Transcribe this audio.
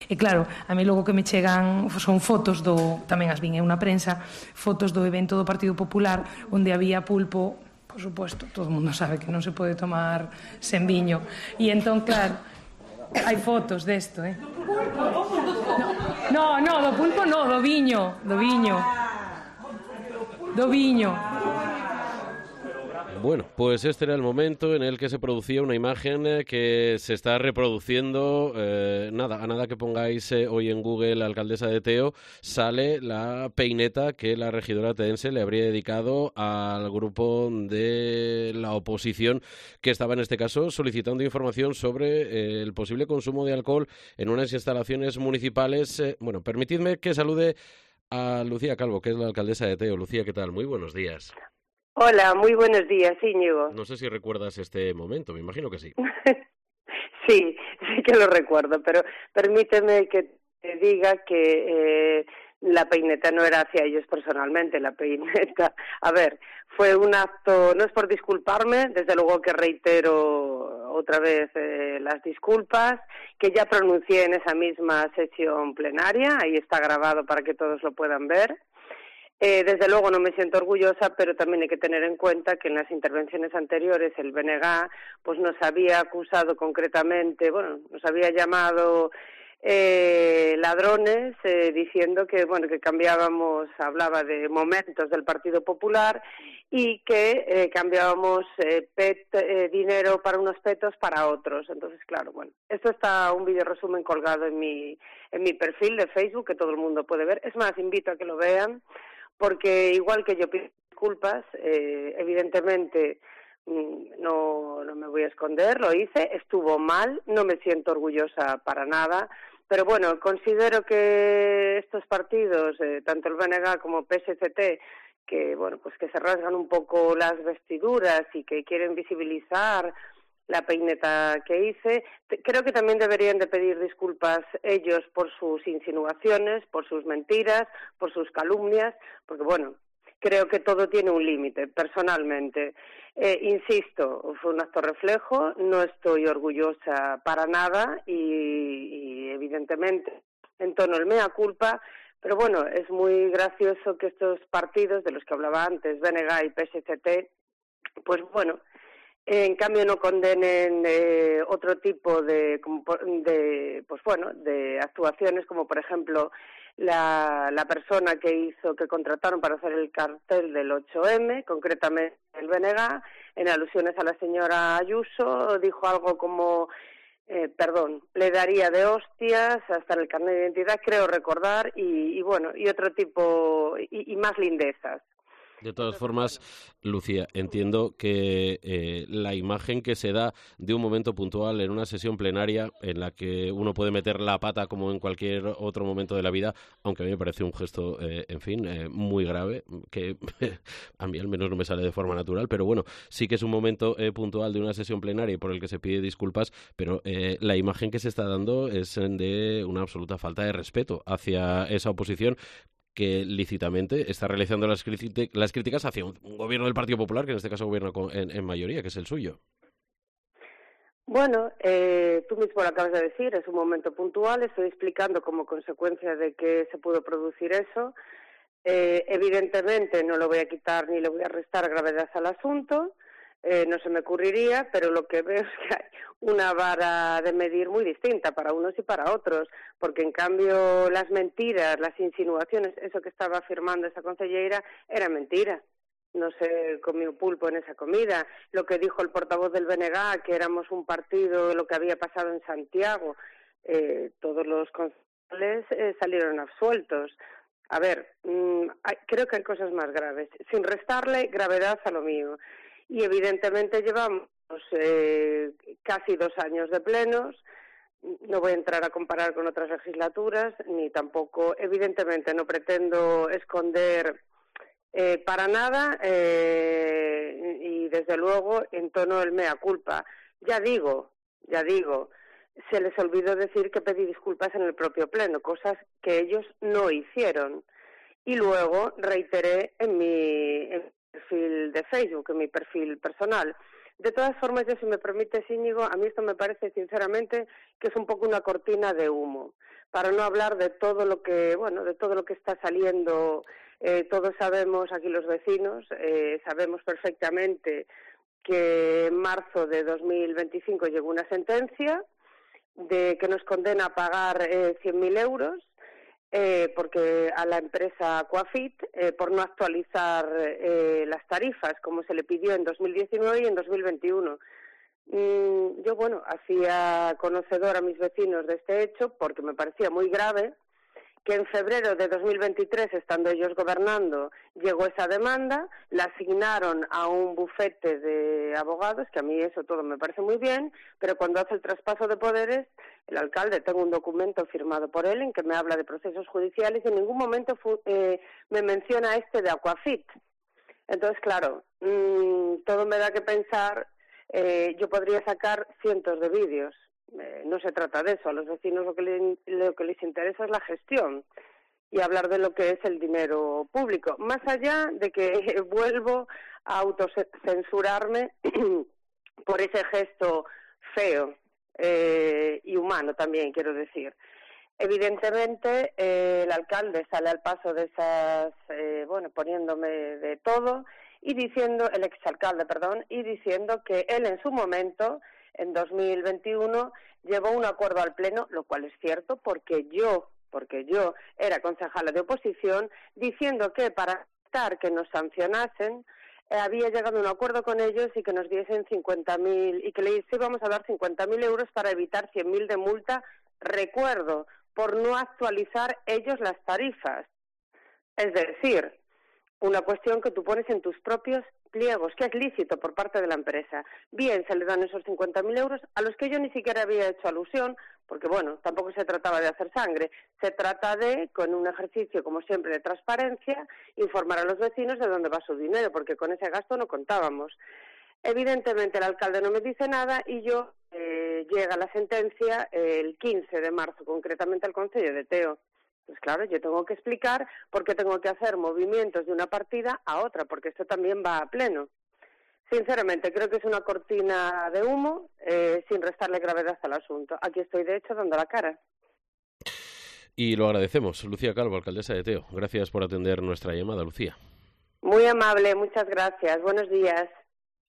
E claro, a mí logo que me chegan son fotos tamén as vin en unha prensa, fotos do evento do Partido Popular onde había pulpo, por suposto, todo o mundo sabe que non se pode tomar sen viño. E entón, claro, hai fotos desto, No, do pulpo no, do viño. Bueno, pues este era el momento en el que se producía una imagen que se está reproduciendo. A nada que pongáis hoy en Google alcaldesa de Teo, sale la peineta que la regidora teense le habría dedicado al grupo de la oposición que estaba en este caso solicitando información sobre el posible consumo de alcohol en unas instalaciones municipales. Permitidme que salude a Lucía Calvo, que es la alcaldesa de Teo. Lucía, ¿qué tal? Muy buenos días. Hola, muy buenos días, Íñigo. No sé si recuerdas este momento, me imagino que sí. Sí que lo recuerdo, pero permíteme que te diga que la peineta no era hacia ellos personalmente, la peineta. A ver, fue un acto, no es por disculparme, desde luego que reitero otra vez las disculpas, que ya pronuncié en esa misma sesión plenaria, ahí está grabado para que todos lo puedan ver. Desde luego no me siento orgullosa, pero también hay que tener en cuenta que en las intervenciones anteriores el BNG pues nos había acusado concretamente, nos había llamado ladrones, diciendo que cambiábamos, hablaba de momentos del Partido Popular y que cambiábamos dinero para unos petos para otros. Entonces, claro, esto está un vídeo resumen colgado en mi perfil de Facebook, que todo el mundo puede ver. Es más, invito a que lo vean, porque igual que yo pido disculpas, evidentemente no me voy a esconder, lo hice, estuvo mal, no me siento orgullosa para nada, pero considero que estos partidos, tanto el BNG como PSCT, que que se rasgan un poco las vestiduras y que quieren visibilizar la peineta que hice, creo que también deberían de pedir disculpas ellos por sus insinuaciones, por sus mentiras, por sus calumnias, porque creo que todo tiene un límite, personalmente. Insisto, fue un acto reflejo, no estoy orgullosa para nada y evidentemente entono el mea culpa, pero es muy gracioso que estos partidos de los que hablaba antes, BNG y PSCT, en cambio no condenen otro tipo de actuaciones, como por ejemplo la persona que contrataron para hacer el cartel del 8M, concretamente el BNG, en alusiones a la señora Ayuso, dijo algo como le daría de hostias hasta el carnet de identidad, creo recordar, y otro tipo, y más lindezas. De todas formas, Lucía, entiendo que la imagen que se da de un momento puntual en una sesión plenaria en la que uno puede meter la pata como en cualquier otro momento de la vida, aunque a mí me parece un gesto, muy grave, que a mí al menos no me sale de forma natural, pero sí que es un momento puntual de una sesión plenaria por el que se pide disculpas, pero la imagen que se está dando es de una absoluta falta de respeto hacia esa oposición que lícitamente está realizando las críticas hacia un gobierno del Partido Popular, que en este caso gobierna en mayoría, que es el suyo. Tú mismo lo acabas de decir, es un momento puntual, estoy explicando como consecuencia de que se pudo producir eso. Evidentemente no lo voy a quitar ni le voy a restar gravedad al asunto, no se me ocurriría, pero lo que veo es que hay una vara de medir muy distinta para unos y para otros, porque en cambio las mentiras, las insinuaciones, eso que estaba afirmando esa consellera era mentira. No se comió pulpo en esa comida. Lo que dijo el portavoz del BNG, que éramos un partido, lo que había pasado en Santiago, todos los concejales salieron absueltos. A ver, creo que hay cosas más graves, sin restarle gravedad a lo mío. Y evidentemente llevamos casi 2 años de plenos, no voy a entrar a comparar con otras legislaturas, ni tampoco, evidentemente no pretendo esconder para nada y desde luego entono el mea culpa. Ya digo, se les olvidó decir que pedí disculpas en el propio pleno, cosas que ellos no hicieron. Y luego reiteré en mi perfil de Facebook, en mi perfil personal. De todas formas, yo, si me permites, Íñigo, a mí esto me parece sinceramente que es un poco una cortina de humo, para no hablar de todo lo que, de todo lo que está saliendo. Todos sabemos, aquí los vecinos, sabemos perfectamente que en marzo de 2025 llegó una sentencia que nos condena a pagar 100.000 euros porque a la empresa Aquafit por no actualizar las tarifas como se le pidió en 2019 y en 2021. Yo, hacía conocedor a mis vecinos de este hecho porque me parecía muy grave que en febrero de 2023, estando ellos gobernando, llegó esa demanda, la asignaron a un bufete de abogados, que a mí eso todo me parece muy bien, pero cuando hace el traspaso de poderes, el alcalde, tengo un documento firmado por él en que me habla de procesos judiciales y en ningún momento me menciona de Aquafit. Entonces, claro, todo me da que pensar, yo podría sacar cientos de vídeos. No se trata de eso, a los vecinos lo que les interesa es la gestión y hablar de lo que es el dinero público, más allá de que vuelvo a autocensurarme por ese gesto feo y humano también, quiero decir. Evidentemente, el alcalde sale al paso de esas, poniéndome de todo y diciendo, el exalcalde, y diciendo que él en su momento, en 2021, llevó un acuerdo al Pleno, lo cual es cierto, porque yo era concejala de oposición, diciendo que para evitar que nos sancionasen, había llegado a un acuerdo con ellos y que nos diesen 50.000, y que les íbamos a dar 50.000 euros para evitar 100.000 de multa, recuerdo, por no actualizar ellos las tarifas. Es decir, una cuestión que tú pones en tus propios pliegos, que es lícito por parte de la empresa. Bien, se le dan esos 50.000 euros a los que yo ni siquiera había hecho alusión, porque tampoco se trataba de hacer sangre, se trata de, con un ejercicio como siempre de transparencia, informar a los vecinos de dónde va su dinero, porque con ese gasto no contábamos. Evidentemente el alcalde no me dice nada y llega la sentencia el 15 de marzo, concretamente al Concello de Teo. Pues claro, yo tengo que explicar por qué tengo que hacer movimientos de una partida a otra, porque esto también va a pleno. Sinceramente, creo que es una cortina de humo sin restarle gravedad al asunto. Aquí estoy, de hecho, dando la cara. Y lo agradecemos. Lucía Calvo, alcaldesa de Teo. Gracias por atender nuestra llamada, Lucía. Muy amable, muchas gracias. Buenos días.